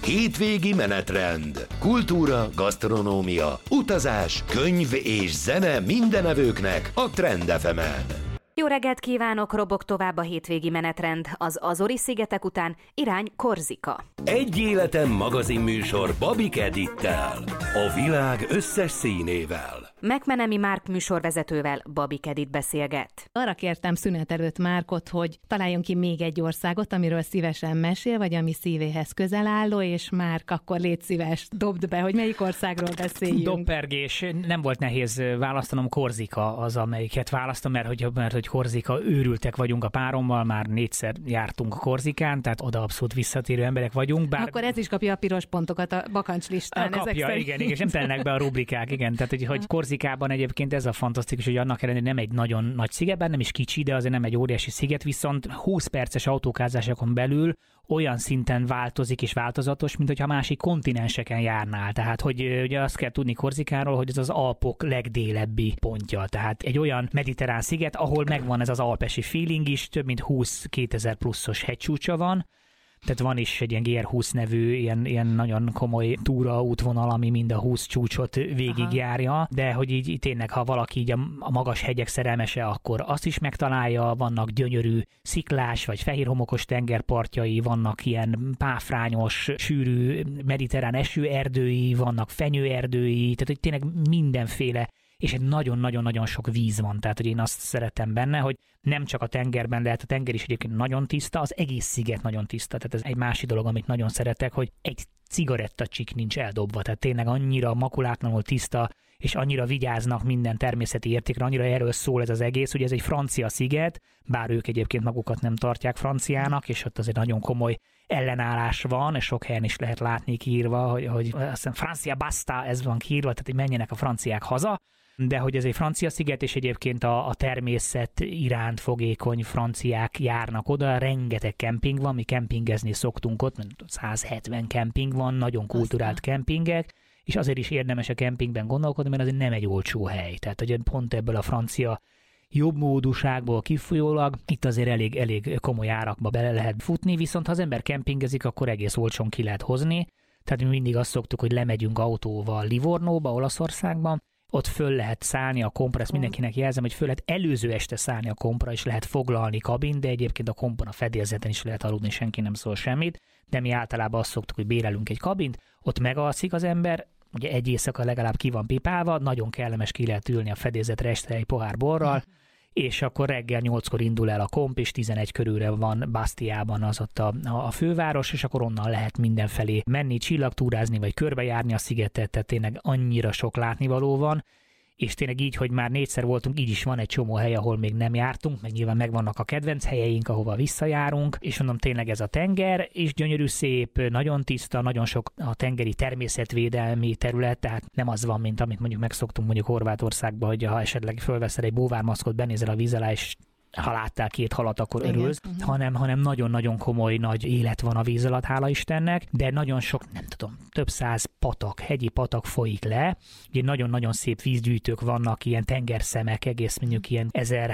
Hétvégi menetrend. Kultúra, gasztronómia, utazás, könyv és zene mindenevőknek a Trend FM-en. Jó reggelt kívánok, robog tovább a hétvégi menetrend. Az Azori-szigetek után irány Korzika. Egy életen magazinműsor Babik Edittel. A világ összes színével. McMenemy Márk műsorvezetővel Babik Edit beszélget. Arra kértem szünet előtt Márkot, hogy találjon ki még egy országot, amiről szívesen mesél, vagy ami szívéhez közel álló, és Márk, akkor légy szíves, dobd be, hogy melyik országról beszéljünk. Doppergés, nem volt nehéz választanom, Korzika az, amelyiket választom, mert hogy Korzika, őrültek vagyunk a párommal, már 4-szer jártunk Korzikán, tehát oda abszolút visszatérő emberek vagyunk. Bár... Akkor ez is kapja a piros pontokat a bakancslistán. Kapja, igen, és nem telnek be a rubrikák, igen. Tehát, hogy Korzikában egyébként ez a fantasztikus, hogy annak ellenére nem egy nagyon nagy szigetben, nem is kicsi, de azért nem egy óriási sziget, viszont 20 perces autókázásokon belül olyan szinten változik és változatos, mint hogyha másik kontinenseken járnál. Tehát, hogy ugye azt kell tudni Korzikáról, hogy ez az Alpok legdélebbi pontja. Tehát egy olyan mediterrán sziget, ahol megvan ez az alpesi feeling is, több mint 20 2000 pluszos hegycsúcsa van. Tehát van is egy ilyen GR20 nevű, ilyen nagyon komoly túraútvonal, ami mind a 20 csúcsot végigjárja, de hogy így tényleg, ha valaki így a magas hegyek szerelmese, akkor azt is megtalálja, vannak gyönyörű sziklás vagy fehérhomokos tengerpartjai, vannak ilyen páfrányos, sűrű mediterrán esőerdői, vannak fenyőerdői, tehát hogy tényleg mindenféle, és egy nagyon-nagyon-nagyon sok víz van, tehát hogy én azt szeretem benne, hogy nem csak a tengerben lehet, a tenger is egyébként nagyon tiszta, az egész sziget nagyon tiszta, tehát ez egy másik dolog, amit nagyon szeretek, hogy egy cigarettacsik nincs eldobva, tehát tényleg annyira makulátlanul tiszta, és annyira vigyáznak minden természeti értékre, annyira erről szól ez az egész, hogy ez egy francia sziget, bár ők egyébként magukat nem tartják franciának, és ott azért nagyon komoly ellenállás van, és sok helyen is lehet látni kiírva, hogy azt hiszem Francia basta, ez van kiírva, tehát hogy menjenek a franciák haza, de hogy ez egy francia sziget, és egyébként a természet iránt fogékony franciák járnak oda, rengeteg kemping van, mi kempingezni szoktunk ott, 170 kemping van, nagyon kulturált kempingek, és azért is érdemes a kempingben gondolkodni, mert azért nem egy olcsó hely. Tehát hogy pont ebből a francia jobbmódúságból kifolyólag itt azért elég komoly árakba bele lehet futni, viszont ha az ember kempingezik, akkor egész olcsón ki lehet hozni. Tehát mi mindig azt szoktuk, hogy lemegyünk autóval Livornóba, Olaszországban, ott föl lehet szállni a kompra, ezt mindenkinek jelzem, hogy föl lehet előző este szállni a kompra, és lehet foglalni kabin, de egyébként a kompon a fedélzeten is lehet aludni, senki nem szól semmit, de mi általában azt szoktuk, hogy bérelünk egy kabint, ott megalszik az ember, ugye egy éjszaka legalább ki van pipálva, nagyon kellemes, ki lehet ülni a fedélzetre este egy pohár borral, és akkor reggel 8-kor indul el a komp, és 11 körülre van Bastiában az ott a főváros, és akkor onnan lehet mindenfelé menni, csillagtúrázni, vagy körbejárni a szigetet, tehát tényleg annyira sok látnivaló van, és tényleg így, hogy már 4-szer voltunk, így is van egy csomó hely, ahol még nem jártunk, meg nyilván megvannak a kedvenc helyeink, ahova visszajárunk, és mondom, tényleg ez a tenger, és gyönyörű, szép, nagyon tiszta, nagyon sok a tengeri természetvédelmi terület, tehát nem az van, mint amit mondjuk megszoktunk mondjuk Horvátországban, hogy ha esetleg fölveszel egy búvármaszkot, benézel a víz alá, és ha láttál 2 halat, akkor örülsz, hanem nagyon-nagyon komoly nagy élet van a víz alatt, hála Istennek, de nagyon sok, nem tudom, több 100 patak, hegyi patak folyik le, ugye nagyon-nagyon szép vízgyűjtők vannak, ilyen tengerszemek, egész mondjuk ilyen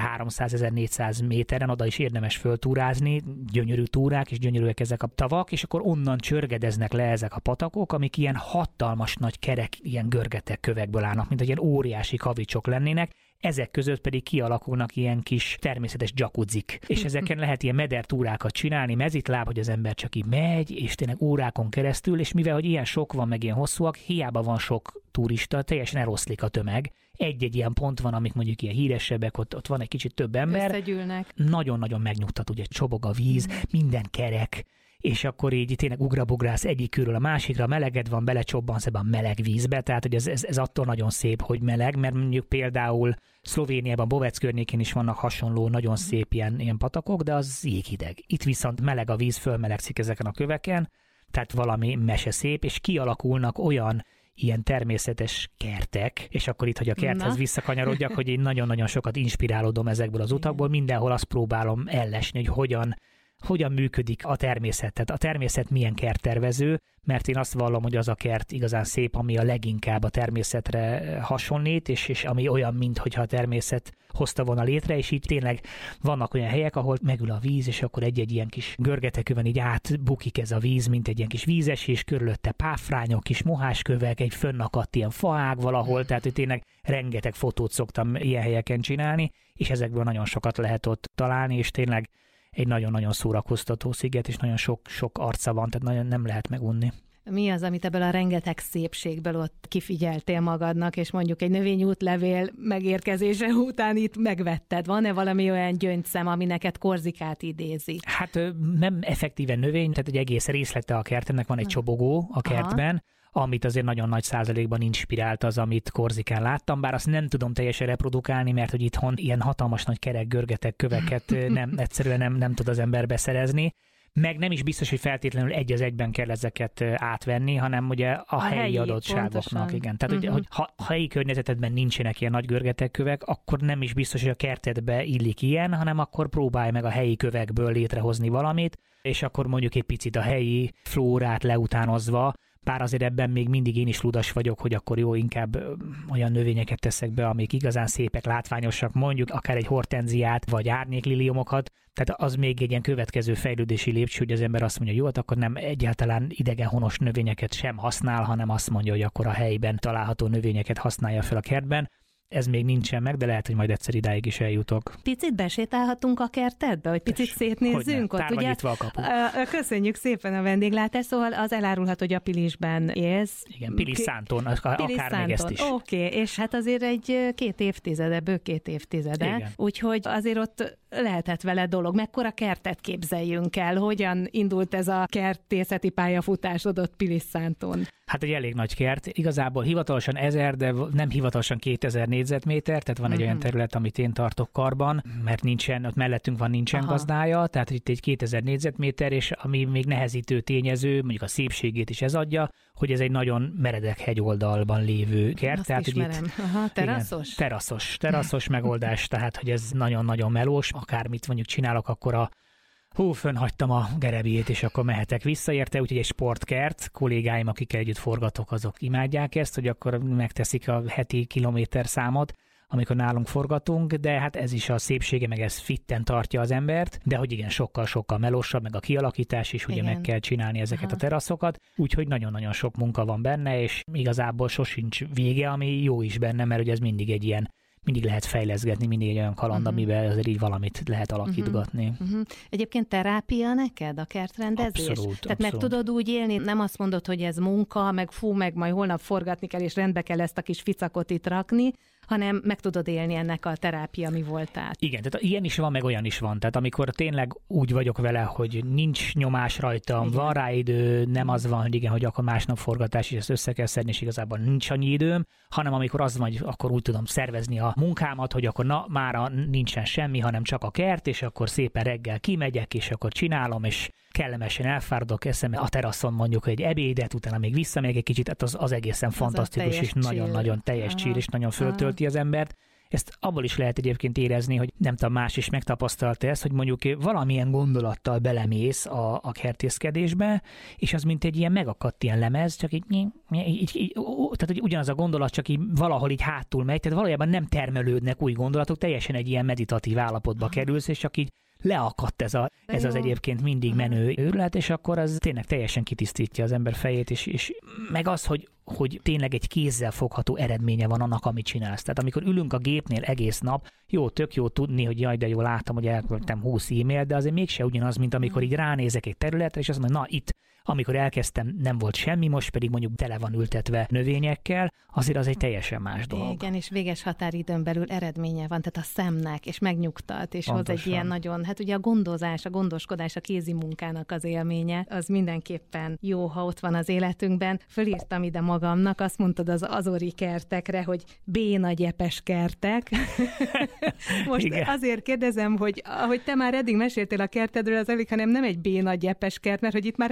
1300-1400 méteren, oda is érdemes föltúrázni, gyönyörű túrák, és gyönyörűek ezek a tavak, és akkor onnan csörgedeznek le ezek a patakok, amik ilyen hatalmas nagy kerek, ilyen görgetek kövekből állnak, mint egy ilyen óriási kavicsok lennének, ezek között pedig kialakulnak ilyen kis természetes dzsakudzik. És ezeken lehet ilyen medertúrákat csinálni, mezitláb, hogy az ember csak így megy, és tényleg órákon keresztül, és mivel hogy ilyen sok van, meg ilyen hosszúak, hiába van sok turista, teljesen eloszlik a tömeg. Egy-egy ilyen pont van, amik mondjuk ilyen híresebbek, ott van egy kicsit több ember. Összegyűlnek. Nagyon-nagyon megnyugtat, ugye csobog a víz, minden kerek, és akkor így tényleg ugrabugrász egyik körül a másikra, meleged van, belecsobbansz ebbe a meleg vízbe, tehát hogy ez attól nagyon szép, hogy meleg, mert mondjuk például Szlovéniában, Bovec környékén is vannak hasonló, nagyon szép ilyen patakok, de az jéghideg. Itt viszont meleg a víz, fölmelegszik ezeken a köveken, tehát valami meseszép, és kialakulnak olyan ilyen természetes kertek, és akkor itt, hogy a kerthez visszakanyarodjak, hogy én nagyon-nagyon sokat inspirálódom ezekből az utakból, mindenhol azt próbálom ellesni, hogy hogyan hogyan működik a természet. Tehát a természet milyen kerttervező, mert én azt vallom, hogy az a kert igazán szép, ami a leginkább a természetre hasonlít, és ami olyan, mintha a természet hozta volna létre, és így tényleg vannak olyan helyek, ahol megül a víz, és akkor egy-egy ilyen kis görgetekőben így átbukik ez a víz, mint egy ilyen kis vízesés, körülötte páfrányok, kis moháskövek, egy fönnakadt ilyen faág valahol, tehát hogy tényleg rengeteg fotót szoktam ilyen helyeken csinálni, és ezekből nagyon sokat lehet ott találni, és tényleg egy nagyon-nagyon szórakoztató sziget, és nagyon sok arca van, tehát nagyon nem lehet megunni. Mi az, amit ebből a rengeteg szépségből ott kifigyeltél magadnak, és mondjuk egy növényútlevél megérkezése után itt megvetted? Van-e valami olyan gyöngyszem, ami neked Korzikát idézi? Hát nem effektíven növény, tehát egy egész részlete a kertemnek, van egy csobogó a kertben, amit azért nagyon nagy százalékban inspirált az, amit Korzikán láttam, bár azt nem tudom teljesen reprodukálni, mert hogy itthon ilyen hatalmas nagy kerek, görgetek, köveket egyszerűen nem tud az ember beszerezni. Meg nem is biztos, hogy feltétlenül egy az egyben kell ezeket átvenni, hanem ugye a helyi adottságoknak. Pontosan. Igen. Tehát, hogy ha helyi környezetedben nincsenek ilyen nagy görgetekkövek, akkor nem is biztos, hogy a kertedbe illik ilyen, hanem akkor próbálj meg a helyi kövekből létrehozni valamit, és akkor mondjuk egy picit a helyi flórát leutánozva, bár azért ebben még mindig én is ludas vagyok, hogy akkor jó, inkább olyan növényeket teszek be, amik igazán szépek, látványosak, mondjuk akár egy hortenziát, vagy árnyékliliomokat, tehát az még egy ilyen következő fejlődési lépcső, hogy az ember azt mondja, jó, akkor nem egyáltalán idegenhonos növényeket sem használ, hanem azt mondja, hogy akkor a helyben található növényeket használja fel a kertben. Ez még nincsen meg, de lehet, hogy majd egyszer idáig is eljutok. Picit besétálhatunk a kertedbe, hogy picit szétnézzünk ott, ugye? A kapu. Köszönjük szépen a vendéglátást, szóval az elárulhat, hogy a Pilisben élsz. Igen, Pilis-Szánton, akár még ezt is. Oké, és hát azért egy 2 évtizede, bő 2 évtizede, igen. Úgyhogy azért ott lehetett vele dolog. Mekkora kertet képzeljünk el? Hogyan indult ez a kertészeti pályafutásod ott Pilis-Szánton? Hát egy elég nagy kert. Igazából hivatalosan 1000, de nem hivatalosan 2000 négyzetméter, tehát van egy olyan terület, amit én tartok karban, mert ott mellettünk nincsen gazdája, tehát itt egy 2000 négyzetméter, és ami még nehezítő tényező, mondjuk a szépségét is ez adja, hogy ez egy nagyon meredek hegyoldalban lévő kert. Azt tehát, ismerem. Teraszos? Igen, teraszos megoldás, tehát hogy ez nagyon-nagyon melós, akármit mondjuk csinálok, akkor fönnhagytam a gerebjét, és akkor mehetek vissza érte, úgyhogy egy sportkert, kollégáim, akikkel együtt forgatok, azok imádják ezt, hogy akkor megteszik a heti kilométerszámot, amikor nálunk forgatunk, de hát ez is a szépsége, meg ez fitten tartja az embert, de hogy igen, sokkal-sokkal melósabb, meg a kialakítás is, ugye meg kell csinálni ezeket a teraszokat, úgyhogy nagyon-nagyon sok munka van benne, és igazából sosincs vége, ami jó is benne, mert ugye ez mindig egy ilyen, mindig lehet fejleszgetni, mindig egy olyan kaland, amiben azért így valamit lehet alakítgatni. Egyébként terápia neked a kertrendezés? Tehát meg tudod úgy élni, nem azt mondod, hogy ez munka, meg meg majd holnap forgatni kell, és rendbe kell ezt a kis ficakot itt rakni, hanem meg tudod élni ennek a terápia mi voltát. Igen, tehát ilyen is van, meg olyan is van. Tehát amikor tényleg úgy vagyok vele, hogy nincs nyomás rajtam, van rá idő, nem az van, hogy igen, hogy akkor másnap forgatás, és ezt össze kell szedni, és igazából nincs annyi időm, hanem amikor az van, hogy akkor úgy tudom szervezni a munkámat, hogy akkor mára nincsen semmi, hanem csak a kert, és akkor szépen reggel kimegyek, és akkor csinálom, és kellemesen elfáradok, eszem a teraszon mondjuk egy ebédet, utána még visszamegyek egy kicsit, tehát az egészen fantasztikus, és nagyon-nagyon teljes chill, és nagyon föltölti az embert. Ezt abból is lehet egyébként érezni, hogy nem tudom, más is megtapasztalta ezt, hogy mondjuk valamilyen gondolattal belemész a kertészkedésbe, és az mint egy ilyen megakadt ilyen lemez, csak így tehát hogy ugyanaz a gondolat, csak így valahol így hátul megy, tehát valójában nem termelődnek új gondolatok, teljesen egy ilyen meditatív állapotba kerülsz, és csak így leakadt ez az egyébként mindig menő őrület, és akkor az tényleg teljesen kitisztítja az ember fejét, és meg az, hogy tényleg egy kézzel fogható eredménye van annak, amit csinálsz. Tehát amikor ülünk a gépnél egész nap, tök jó tudni, hogy jaj, de jó, látom, hogy elküldtem 20 e-mailt, de azért mégse ugyanaz, mint amikor így ránézek egy területre, és azt mondom, na itt, amikor elkezdtem, nem volt semmi, most pedig mondjuk tele van ültetve növényekkel, azért az egy teljesen más dolog. Igen, és véges határidőn belül eredménye van, tehát a szemnek, és megnyugtat, és hoz egy ilyen nagyon, hát ugye a gondozás, a gondoskodás, a kézi munkának az élménye, az mindenképpen jó, ha ott van az életünkben. Fölírtam ide magamnak, azt mondtad az azori kertekre, hogy béna gyepes kertek. Most igen. Azért kérdezem, hogy ahogy te már eddig meséltél a kertedről, az elég, hanem nem egy béna gyepes kert, mert hogy itt már elég sok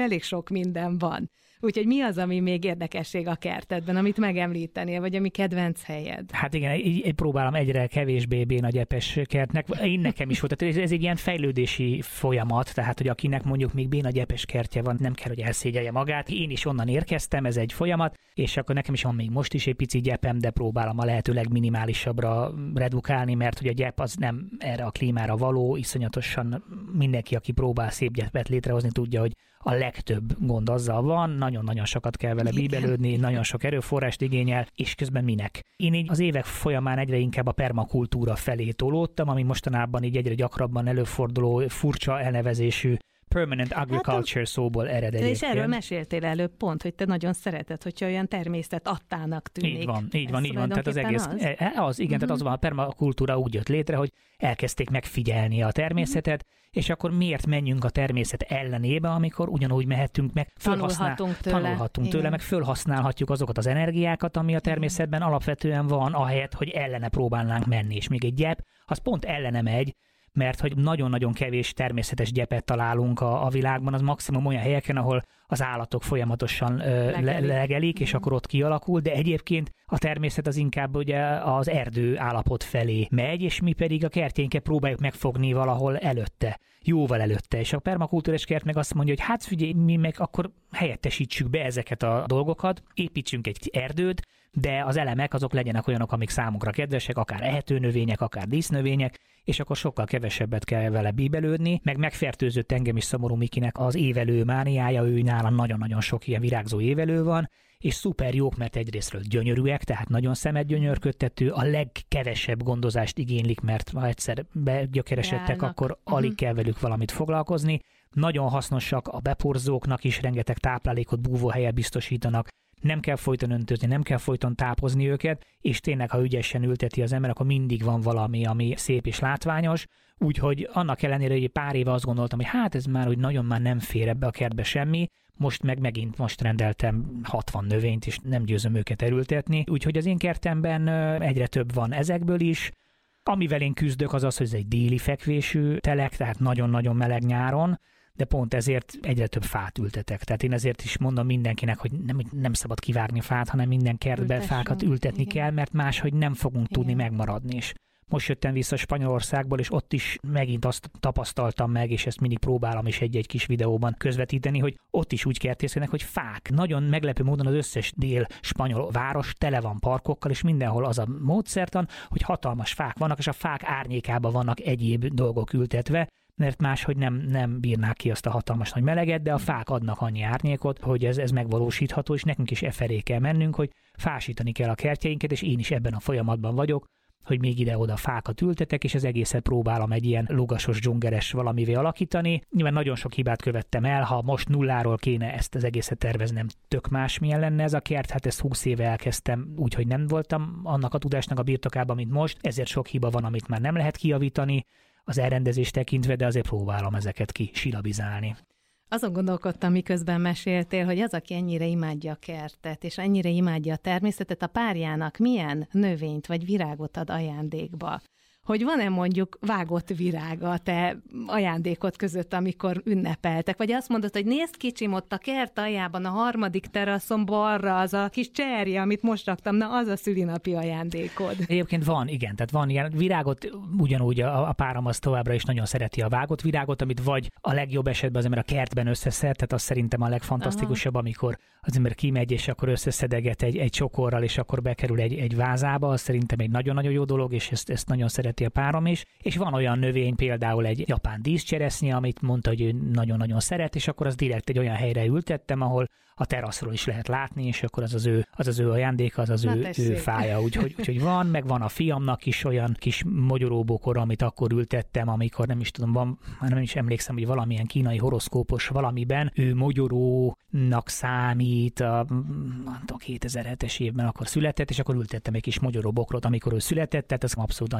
sok minden van. Úgyhogy mi az, ami még érdekesség a kertedben, amit megemlítenél, vagy ami kedvenc helyed? Hát igen, így próbálom egyre kevésbé béna gyepes kertnek. Én nekem is volt, tehát ez egy ilyen fejlődési folyamat, tehát hogy akinek mondjuk még béna gyepes kertje van, nem kell, hogy elszégyelje magát. Én is onnan érkeztem, ez egy folyamat, és akkor nekem is van még most is egy pici gyepem, de próbálom a lehető legminimálisabbra redukálni, mert hogy a gyep az nem erre a klímára való, iszonyatosan mindenki, aki próbál szép gyepet létrehozni, tudja, hogy a legtöbb gond azzal van, nagyon-nagyon sokat kell vele bíbelődni, nagyon sok erőforrást igényel, és közben minek. Én így az évek folyamán egyre inkább a permakultúra felé tolódtam, ami mostanában így egyre gyakrabban előforduló furcsa elnevezésű permanent agriculture szóból ered egyébként. És erről meséltél előbb pont, hogy te nagyon szereted, hogyha olyan természet adtának tűnik. Így van. Tehát az egész, tehát az van, a permakultúra úgy jött létre, hogy elkezdték megfigyelni a természetet, és akkor miért menjünk a természet ellenébe, amikor ugyanúgy mehetünk meg, tanulhatunk tőle, meg fölhasználhatjuk azokat az energiákat, ami a természetben alapvetően van, ahelyett, hogy ellene próbálnánk menni. És még egy gyep, az pont ellene megy, mert hogy nagyon-nagyon kevés természetes gyepet találunk a világban, az maximum olyan helyeken, ahol az állatok folyamatosan legelik, és akkor ott kialakul, de egyébként a természet az inkább ugye az erdő állapot felé megy, és mi pedig a kertjénket próbáljuk megfogni valahol előtte, jóval előtte. És a permakultúrás kert meg azt mondja, hogy hát figyelj, mi meg akkor helyettesítsük be ezeket a dolgokat, építsünk egy erdőt, de az elemek azok legyenek olyanok, amik számunkra kedvesek, akár ehető növények, akár dísznövények, és akkor sokkal kevesebbet kell vele bíbelődni, meg megfertőzött engem is Szomorú Mikinek az évelő mániája, ő nála nagyon-nagyon sok ilyen virágzó évelő van, és szuper jók, mert egyrésztről gyönyörűek, tehát nagyon szemedgyönyörködtető, a legkevesebb gondozást igénylik, mert ha egyszer begyökeresedtek, akkor alig kell velük valamit foglalkozni. Nagyon hasznosak a beporzóknak is, rengeteg táplálékot, búvóhelyet biztosítanak, nem kell folyton öntözni, nem kell folyton tápozni őket, és tényleg, ha ügyesen ülteti az ember, akkor mindig van valami, ami szép és látványos. Úgyhogy annak ellenére, hogy pár éve azt gondoltam, hogy hát ez már úgy nagyon már nem fér ebbe a kertbe semmi, most rendeltem 60 növényt, és nem győzöm őket erültetni. Úgyhogy az én kertemben egyre több van ezekből is. Amivel én küzdök, az az, hogy ez egy déli fekvésű telek, tehát nagyon-nagyon meleg nyáron, de pont ezért egyre több fát ültetek. Tehát én ezért is mondom mindenkinek, hogy nem szabad kivágni fát, hanem minden kertbe fákat ültetni kell, mert máshogy nem fogunk tudni megmaradni is. Most jöttem vissza Spanyolországból, és ott is megint azt tapasztaltam meg, és ezt mindig próbálom is egy-egy kis videóban közvetíteni, hogy ott is úgy kertészkednek, hogy fák. Nagyon meglepő módon az összes dél-spanyol város tele van parkokkal, és mindenhol az a módszertan, hogy hatalmas fák vannak, és a fák árnyékában vannak egyéb dolgok ültetve, mert máshogy nem bírnák ki azt a hatalmas nagy meleget, de a fák adnak annyi árnyékot, hogy ez megvalósítható, és nekünk is felé kell mennünk, hogy fásítani kell a kertjeinket, és én is ebben a folyamatban vagyok, hogy még ide-oda fákat ültetek, és az egészet próbálom egy ilyen lugasos, dzsungeres valamivé alakítani. Nyilván nagyon sok hibát követtem el, ha most nulláról kéne ezt az egészet terveznem, tök másmilyen lenne ez a kert, hát ezt 20 éve elkezdtem, úgyhogy nem voltam annak a tudásnak a birtokában, mint most, ezért sok hiba van, amit már nem lehet kijavítani az elrendezést tekintve, de azért próbálom ezeket kisilabizálni. Azon gondolkodtam, miközben meséltél, hogy az, aki ennyire imádja a kertet, és ennyire imádja a természetet, a párjának milyen növényt vagy virágot ad ajándékba. Hogy van-e mondjuk vágott virága a te ajándékod között, amikor ünnepeltek? Vagy azt mondod, hogy nézd kicsim, ott a kert aljában, a 3. teraszon balra az a kis cserje, amit most raktam, na az a szülinapi ajándékod. Egyébként van, igen, tehát van ilyen virágot, ugyanúgy a párom az továbbra is nagyon szereti a vágott virágot, amit vagy a legjobb esetben az ember a kertben összeszed, tehát az szerintem a legfantasztikusabb, amikor az ember kimegy, és akkor összeszedeget egy csokorral, és akkor bekerül egy vázába, az szerintem egy nagyon-nagyon jó dolog, és ezt nagyon szereti a párom is. És van olyan növény, például egy japán díszcseresznye, amit mondta, hogy ő nagyon-nagyon szeret, és akkor az direkt egy olyan helyre ültettem, ahol a teraszról is lehet látni, és akkor az az ő ajándéka, az az ő fája. Úgyhogy van, meg van a fiamnak is olyan kis mogyoróbokor, amit akkor ültettem, amikor nem is tudom, nem is emlékszem, hogy valamilyen kínai horoszkópos valamiben ő mogyorónak számít, a 2007-es évben akkor született, és akkor ültettem egy kis mogyoróbokrot, amikor ő született, tehát az abszolút annyi idős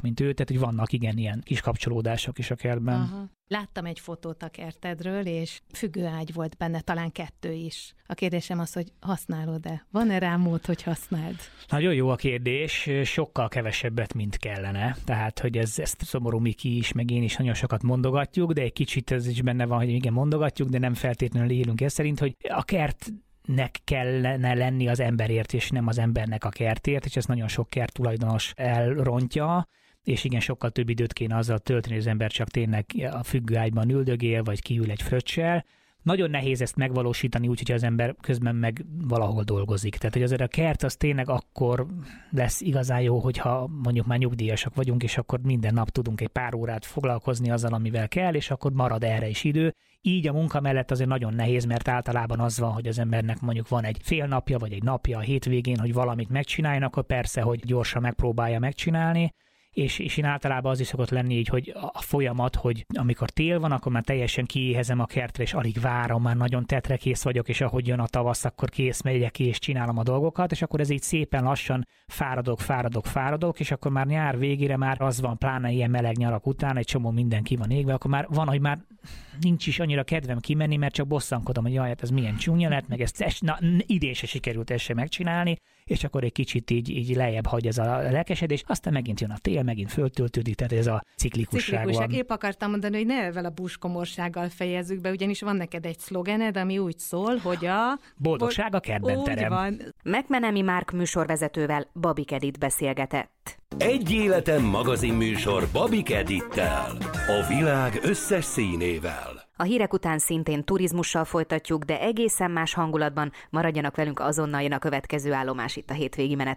mint ő, tehát hogy vannak igen ilyen kis kapcsolódások is a kertben. Aha. Láttam egy fotót a kertedről, és függőágy volt benne, talán 2 is. A kérdésem az, hogy használod-e? Van-e rá mód, hogy használd? Nagyon jó a kérdés, sokkal kevesebbet, mint kellene. Tehát, hogy ezt szomorú Miki is, meg én is nagyon sokat mondogatjuk, de egy kicsit ez is benne van, hogy igen, mondogatjuk, de nem feltétlenül élünk ez szerint, hogy a kertnek kellene lenni az emberért, és nem az embernek a kertért, és ez nagyon sok kert tulajdonos elrontja, és igen, sokkal több időt kéne azzal tölteni, hogy az ember csak tényleg a függőágyban üldögél, vagy kiül egy fröccsel. Nagyon nehéz ezt megvalósítani úgy, hogy az ember közben meg valahol dolgozik. Tehát, hogy azért a kert az tényleg akkor lesz igazán jó, hogyha mondjuk már nyugdíjasak vagyunk, és akkor minden nap tudunk egy pár órát foglalkozni azzal, amivel kell, és akkor marad erre is idő. Így a munka mellett azért nagyon nehéz, mert általában az van, hogy az embernek mondjuk van egy fél napja, vagy egy napja a hétvégén, hogy valamit megcsináljon, akkor persze, hogy gyorsan megpróbálja megcsinálni. És én általában az is szokott lenni így, hogy a folyamat, hogy amikor tél van, akkor már teljesen kiéhezem a kertre, és alig várom, már nagyon tetrekész vagyok, és ahogy jön a tavasz, akkor kész, megyek ki, és csinálom a dolgokat, és akkor ez így szépen lassan fáradok, és akkor már nyár végére már az van, pláne ilyen meleg nyarak után, egy csomó minden ki van égve, akkor már van, hogy már nincs is annyira kedvem kimenni, mert csak bosszankodom, hogy jaj, hát ez milyen csúnya lett, meg ezt idén se sikerült ezt sem megcsinálni, és akkor egy kicsit így lejjebb hagy ez a lelkesedés, aztán megint jön a tél, megint föltöltődik, tehát ez a ciklikusság van. Épp akartam mondani, hogy ne ezzel a búskomorsággal fejezzük be, ugyanis van neked egy szlogened, ami úgy szól, hogy a... Boldogság a kertben terem. McMenemy Márk műsorvezetővel Babik Edit beszélgetett. Egy életen magazinműsor Babik Edittel. A világ összes színével. A hírek után szintén turizmussal folytatjuk, de egészen más hangulatban. Maradjanak velünk, azonnal jön a következő állomás itt a hétvégi menetrend.